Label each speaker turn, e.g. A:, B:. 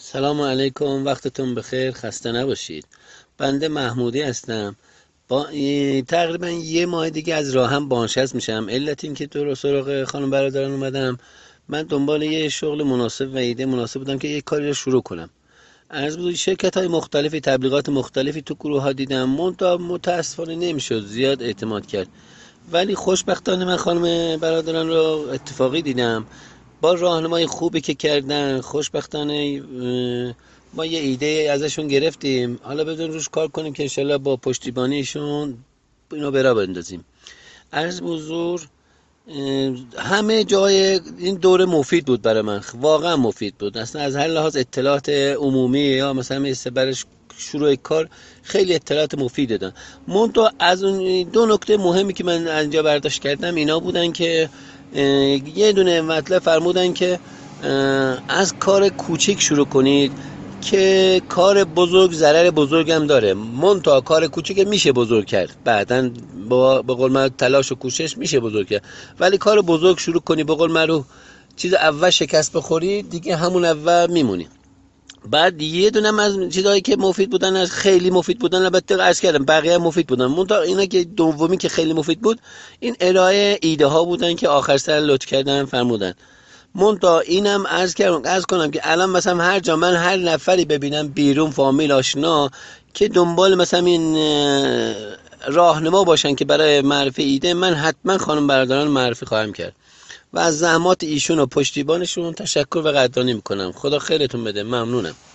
A: سلام علیکم، وقتتون بخیر، خسته نباشید. بنده محمودی هستم. تقریبا یه ماه دیگه از راهم بازنشست میشم. علت این که تو سراغ خانم برادران اومدم، من دنبال یه شغل مناسب و ایده مناسب بودم که یه کاری رو شروع کنم. از بود شرکت های مختلفی، تبلیغات مختلفی تو گروه ها دیدم، منتها متاسفانه نمیشد زیاد اعتماد کرد. ولی خوشبختانه من خانم برادران رو اتفاقی دیدم، با راهنمای خوبی که کردن. خوشبختانه ما یه ایده ازشون گرفتیم، حالا بدون روش کار کنیم که انشالله با پشتیبانیشون اینو برا بندازیم. عرض به حضور همه جای این دوره مفید بود برای من، واقعا مفید بود. اصلا از هر لحاظ اطلاعات عمومی یا مثلا برش شروع کار خیلی اطلاعات مفید دادن. منتها از اون دو نکته مهمی که من از اینجا برداشت کردم اینا بودن که یه دونه مطلب فرمودن که از کار کوچیک شروع کنید که کار بزرگ ضرر بزرگ هم داره. منتها کار کوچیک میشه بزرگ کرد، بعدن با به قول من تلاش و کوشش میشه بزرگ کرد. ولی کار بزرگ شروع کنی به قول معروف چیز اول شکست بخوری دیگه همون اول میمونی. بعد یه دونم از چیزایی که مفید بودن، از خیلی مفید بودن، البته عرض کردم بقیه مفید بودن، منتها اینا که دومی که خیلی مفید بود این ارائه ایده ها بودن که آخر سر لطف کردن فرمودن. منتها اینم عرض کنم که الان مثلا هر جا من هر نفری ببینم بیرون، فامیل آشنا که دنبال مثلا این راهنما باشن که برای معرفی ایده، من حتما خانم برادران معرفی خواهم کرد و از زحمات ایشون و پشتیبانشون تشکر و قدردانی میکنم. خدا خیرتون بده، ممنونم.